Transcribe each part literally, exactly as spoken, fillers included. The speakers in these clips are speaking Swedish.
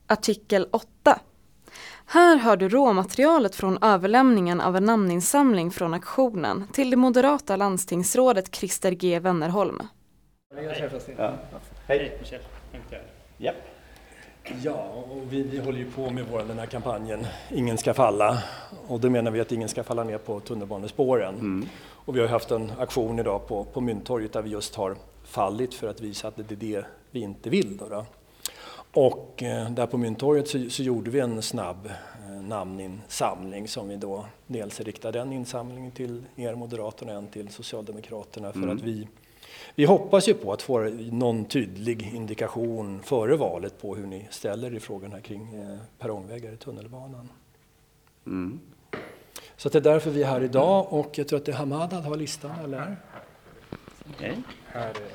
Artikel åtta. Här har du råmaterialet från överlämningen av en namninsamling från aktionen till det moderata landstingsrådet Christer G. Wennerholm. Ja. Hej. Michel. Ja. Ja, och vi, vi håller ju på med vår, den här kampanjen Ingen ska falla. Och då menar vi att ingen ska falla ner på tunnelbanespåren. Mm. Och vi har haft en aktion idag på, på Mynttorget där vi just har fallit för att visa att det är det vi inte vill. Då då. Och eh, där på Mynttorget så, så gjorde vi en snabb eh, namninsamling som vi då dels riktade den insamlingen till er Moderaterna och en till Socialdemokraterna för mm. att vi Vi hoppas ju på att få någon tydlig indikation före valet på hur ni ställer i frågan här kring eh, perrongvägar i tunnelbanan. Mm. Så det är därför vi är här idag och jag tror att det är Hamadad har listan, eller? Okej. Okay. Här är det.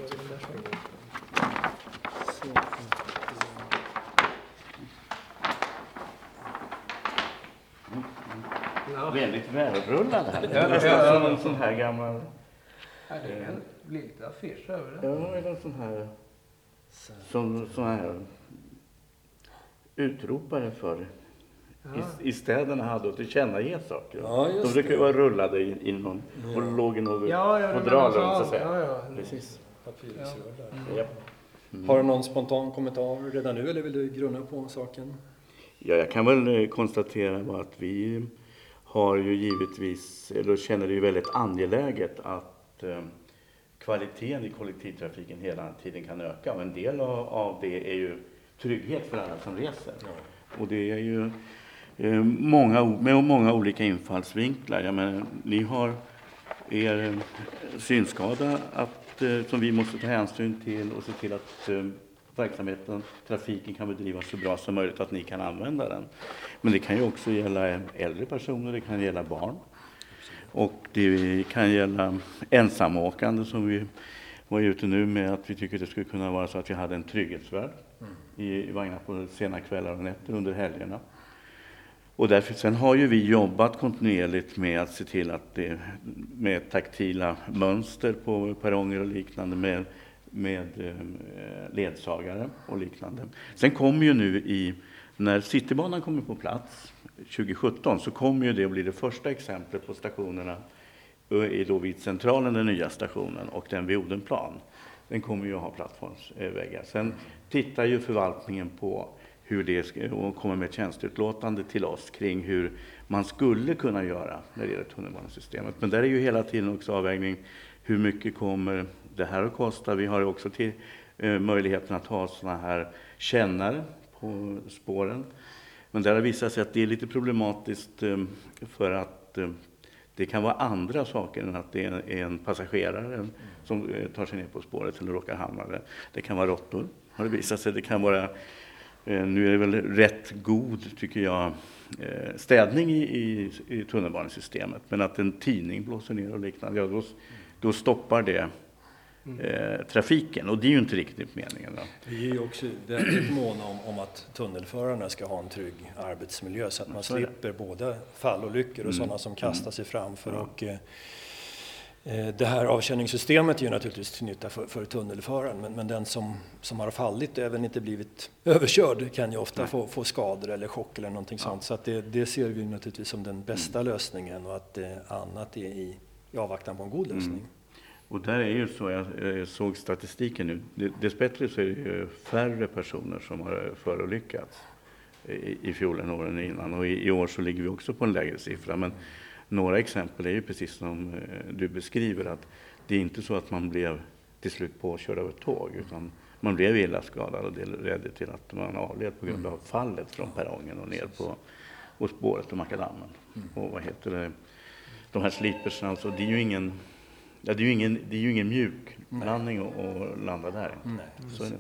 Ja. Väldigt välrullad här. Det är nästan som en sån här gammal... Ja, det är en lite affisch över det. Ja, eller en sån här... Som sån här... Utropare för... Ja. I, I städerna hade att tillkännage saker. Ja, de brukar ju vara rullade in, in någon... Ja. Och låg i något ja, ja, fodral, så att säga. Ja, ja. Precis. Papyrusrullar. Ja. Mm. Mm. Har du någon spontan kommentar redan nu eller vill du grunna på saken? Ja, jag kan väl konstatera bara att vi har ju givetvis, eller känner det ju väldigt angeläget att eh, kvaliteten i kollektivtrafiken hela tiden kan öka. Och en del av, av det är ju trygghet för alla som reser. Ja. Och det är ju eh, många, med många olika infallsvinklar. Jag menar, ni har er synskada att, eh, som vi måste ta hänsyn till och se till att eh, verksamheten, trafiken kan bedrivas så bra som möjligt att ni kan använda den. Men det kan ju också gälla äldre personer, det kan gälla barn. Och det kan gälla ensamåkande som vi var ute nu med att vi tycker det skulle kunna vara så att vi hade en trygghetsvärd i, i vagnar på sena kvällar och nätter under helgerna. Och därför sen har ju vi jobbat kontinuerligt med att se till att det med taktila mönster på perronger och liknande med med ledsagare och liknande. Sen kommer ju nu i, när Citybanan kommer på plats tjugo sjutton så kommer ju det att bli det första exemplet på stationerna i då vid centralen, den nya stationen och den vid Odenplan. Den kommer ju att ha plattformsväggar. Sen tittar ju förvaltningen på hur det ska, och kommer med ett tjänsteutlåtande till oss kring hur man skulle kunna göra när det gäller tunnelbanesystemet. Men där är ju hela tiden också avvägning hur mycket kommer det här att kosta. Vi har också till eh, möjligheten att ha såna här kännare på spåren. Men där har visat sig att det är lite problematiskt eh, för att eh, det kan vara andra saker än att det är en, en passagerare mm. som eh, tar sig ner på spåret eller råkar hamna där. Det kan vara råttor, har det visat sig. Det kan vara, eh, nu är det väl rätt god tycker jag, eh, städning i, i, i tunnelbanesystemet. Men att en tidning blåser ner och liknande, ja, då, då stoppar det Eh, trafiken och det är ju inte riktigt meningen då. Vi är ju också väldigt måna om, om att tunnelförarna ska ha en trygg arbetsmiljö så att man slipper både fallolyckor och mm. sådana som kastar sig framför mm. och eh, det här avkänningssystemet är ju naturligtvis till nytta för, för tunnelföraren men, men den som, som har fallit och även inte blivit överkörd kan ju ofta få, få skador eller chock eller någonting ja. sånt så att det, det ser vi naturligtvis som den bästa mm. lösningen och att eh, annat är i, i avvaktan på en god lösning. Mm. Och där är ju så, jag såg statistiken nu, dessbättre så är det ju färre personer som har förolyckats i, i fjol än åren innan. Och i, i år så ligger vi också på en lägre siffra. Men några exempel är ju precis som du beskriver att det är inte så att man blev till slut påkörd av ett tåg utan man blev illa skadad och det ledde till att man avled på grund av fallet från perrongen och ner på och spåret och makadammen. Och vad heter det? De här slipersna, alltså det är ju ingen... Ja, det är ju ingen, det är ju ingen mjuk landning att landa där. Nej, så är det.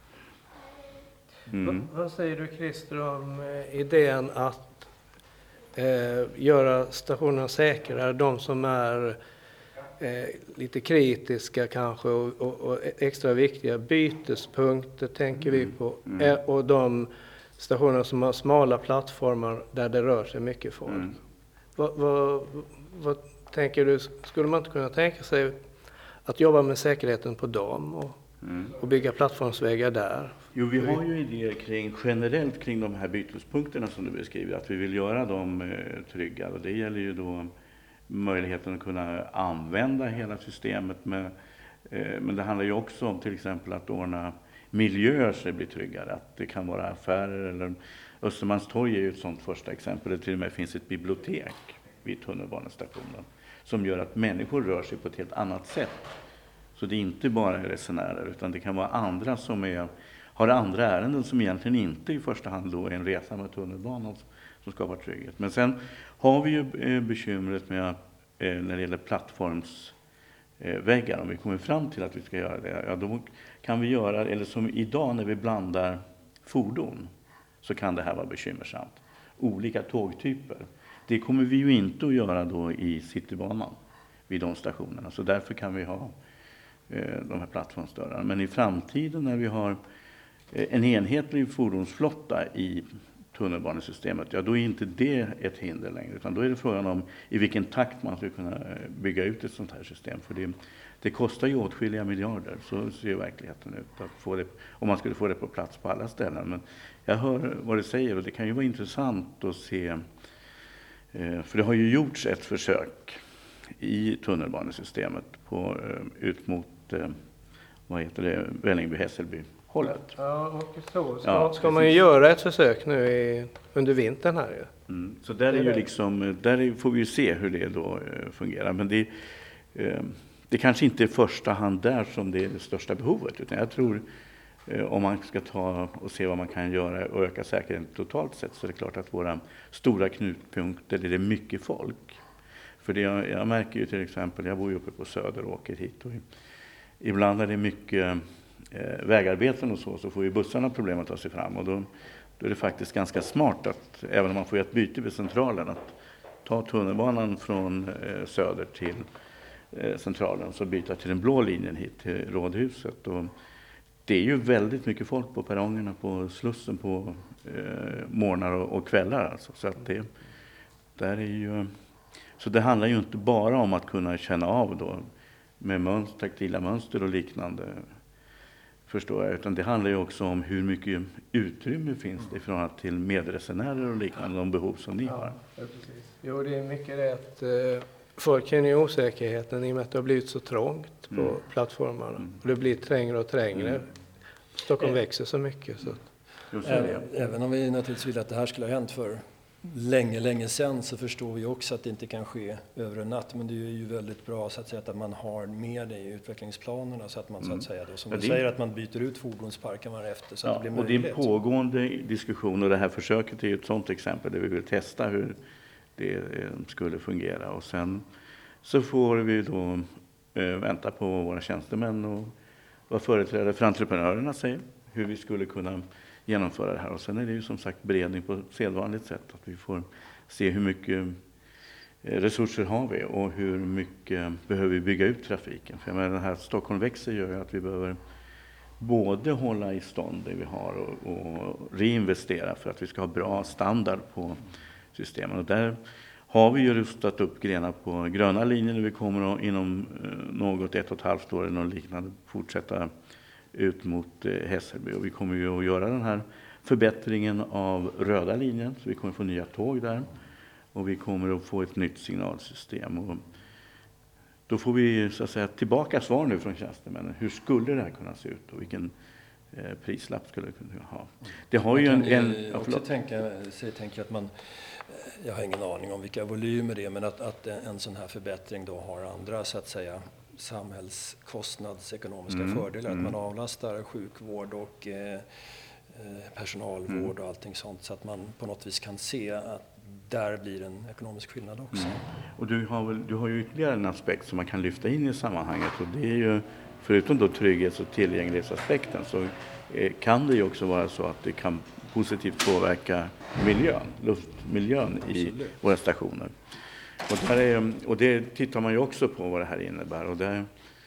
Mm. Vad, vad säger du Christer om eh, idén att eh, göra stationerna säkrare? De som är eh, lite kritiska kanske och, och, och extra viktiga bytespunkter tänker mm. vi på. Mm. Eh, och de stationer som har smala plattformar där det rör sig mycket folk. Mm. Vad, vad, vad tänker du, skulle man inte kunna tänka sig att jobba med säkerheten på dem och, mm. och bygga plattformsvägar där Jo, vi har ju idéer kring, generellt kring de här bytespunkterna som du beskriver, att vi vill göra dem eh, trygga. Och det gäller ju då möjligheten att kunna använda hela systemet med, eh, men det handlar ju också om till exempel att ordna miljöer så det blir tryggare. Att det kan vara affärer eller Östermalmstorg är ju ett sådant första exempel. Det till och med finns ett bibliotek vid tunnelbanestationen som gör att människor rör sig på ett helt annat sätt. Så det är inte bara resenärer utan det kan vara andra som är, har andra ärenden som egentligen inte i första hand då är en resa med tunnelbanan som skapar trygghet. Men sen har vi ju bekymret med att när det gäller plattformsväggar, om vi kommer fram till att vi ska göra det, ja då kan vi göra, eller som idag när vi blandar fordon så kan det här vara bekymmersamt. Olika tågtyper. Det kommer vi ju inte att göra då i Citybanan vid de stationerna. Så därför kan vi ha eh, de här plattformsdörrarna. Men i framtiden när vi har eh, en enhetlig fordonsflotta i tunnelbanesystemet, ja då är inte det ett hinder längre. Utan då är det frågan om i vilken takt man ska kunna bygga ut ett sånt här system. För det, det kostar ju åtskilliga miljarder, så ser verkligheten ut. Att få det, om man skulle få det på plats på alla ställen. Men jag hör vad du säger och det kan ju vara intressant att se. För det har ju gjorts ett försök i tunnelbanesystemet på, ut mot vad heter det, Vällingby-Hässelby-hållet. Ja, och så ska, Ja, ska man ju göra ett försök nu i, under vintern här ju. Mm. Så där är ju liksom, där får vi ju se hur det då fungerar. Men det, det kanske inte är första hand där som det är det största behovet. Utan jag tror om man ska ta och se vad man kan göra och öka säkerheten totalt sett så är det klart att våra stora knutpunkter där det är mycket folk. För det jag, jag märker ju till exempel, jag bor ju uppe på Söder och åker hit och ibland när det är mycket eh, vägarbeten och så så får ju bussarna problem att ta sig fram och då, då är det faktiskt ganska smart att även om man får ett byte vid centralen att ta tunnelbanan från eh, Söder till eh, centralen så byta till den blå linjen hit till Rådhuset och det är ju väldigt mycket folk på perrongerna på Slussen på eh, morgnar och, och kvällar alltså. Så att det där är ju så det handlar ju inte bara om att kunna känna av då med mönster, taktila mönster och liknande förstår jag, utan det handlar ju också om hur mycket utrymme finns det ifrån till medresenärer och liknande, de behov som ni har. Ja, precis. Jo, det är mycket det att eh, folk känner ju osäkerheten i och med att det har blivit så trångt på mm. plattformarna. Mm. Och det blir trängre och trängre. Mm. Stockholm växer så mycket. Så. Just även, även om vi naturligtvis vill att det här skulle ha hänt för länge, länge sedan så förstår vi också att det inte kan ske över en natt. Men det är ju väldigt bra så att, säga, att man har med det i utvecklingsplanerna så att man så att säga då, som ja, du säger att man byter ut fordonsparken var efter så ja, att det blir möjligt. Och det är en pågående diskussion och det här försöket är ju ett sådant exempel där vi vill testa hur det skulle fungera och sen så får vi då äh, vänta på våra tjänstemän och vad företrädare för entreprenörerna säger hur vi skulle kunna genomföra det här. Och sen är det ju som sagt beredning på sedvanligt sätt. Att vi får se hur mycket resurser har vi och hur mycket behöver vi bygga ut trafiken. För jag menar, den här Stockholm växer gör ju att vi behöver både hålla i stånd det vi har och, och reinvestera för att vi ska ha bra standard på systemen. Och där har vi ju rustat upp grenar på gröna linjer när vi kommer att inom något ett och ett halvt år eller något liknande fortsätta ut mot Hässelby. Och vi kommer ju att göra den här förbättringen av röda linjen så vi kommer få nya tåg där. Och vi kommer att få ett nytt signalsystem. Och då får vi så att säga tillbaka svar nu från tjänstemännen. Hur skulle det här kunna se ut och vilken eh, prislapp skulle det kunna ha? Det har man ju en... en ja, också tänka, så tänker att man... Jag har ingen aning om vilka volymer det är, men att, att en sån här förbättring då har andra så att säga samhällskostnadsekonomiska mm, fördelar. Mm. Att man avlastar sjukvård och eh, personalvård mm. och allting sånt så att man på något vis kan se att där blir en ekonomisk skillnad också. Mm. Och du har, väl, du har ju ytterligare en aspekt som man kan lyfta in i sammanhanget och det är ju förutom då trygghets- och tillgänglighetsaspekten så eh, kan det ju också vara så att det kan positivt påverka miljön, luftmiljön Absolut. I våra stationer. Och, där är, och det tittar man ju också på vad det här innebär. Och där,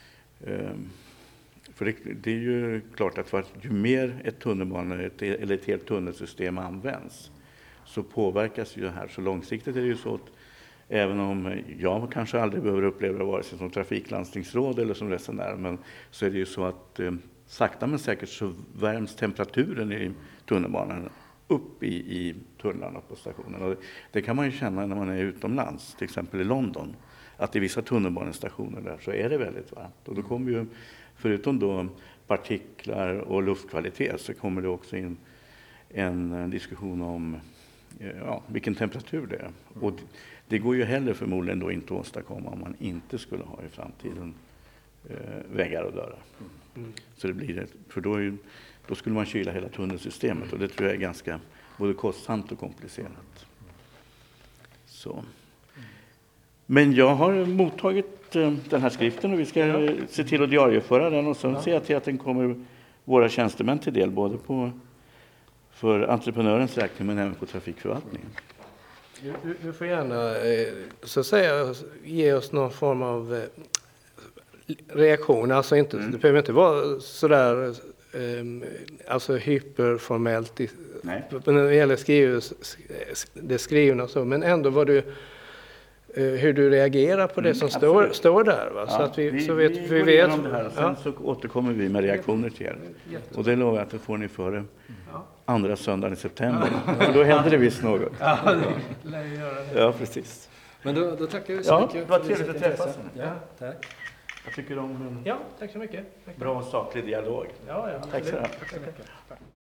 för det, det är ju klart att för, ju mer ett tunnelbana eller ett helt tunnelsystem används så påverkas ju det här. Så långsiktigt är det ju så att även om jag kanske aldrig behöver uppleva vare sig som trafiklandstingsråd eller som resenär, men så är det ju så att sakta men säkert så värms temperaturen i tunnelbanan upp i, i tunnlarna på stationen. Och det kan man ju känna när man är utomlands, till exempel i London. Att i vissa tunnelbanestationer där så är det väldigt varmt. Och då kommer ju, förutom då partiklar och luftkvalitet, så kommer det också in en diskussion om ja, vilken temperatur det är. Och det går ju heller förmodligen då inte att åstadkomma om man inte skulle ha i framtiden eh, väggar och dörrar. Mm. Så det blir det, för då, är ju, då skulle man kyla hela tunnelsystemet och det tror jag är ganska både kostsamt och komplicerat. Så. Men jag har mottagit eh, den här skriften och vi ska ja. se till att diarieföra den och sen ja. se till att den kommer våra tjänstemän till del, både på för entreprenörens räkning men även på trafikförvaltningen. Du, du får gärna eh, så att säga, ge oss någon form av eh, reaktion. Alltså inte, mm. det behöver inte vara sådär eh, alltså hyperformellt i, när det gäller skriv, det skrivna så, men ändå vad du hur du reagerar på det mm, som står, står där. Va? Ja, så att vi, vi, så vet, vi, vi vet. Det här, sen ja. så återkommer vi med reaktioner till er. Och det lovar jag att det får ni före ja. andra söndagen i september. Ja. Då händer det visst något. Ja, det lär göra det. Ja, precis. Men då, då tackar vi så ja, mycket. Det var trevligt att träffas. Ja, tack. Jag tycker om en ja, tack så mycket. Tack. Bra saklig dialog. Ja, ja. Tack så mycket.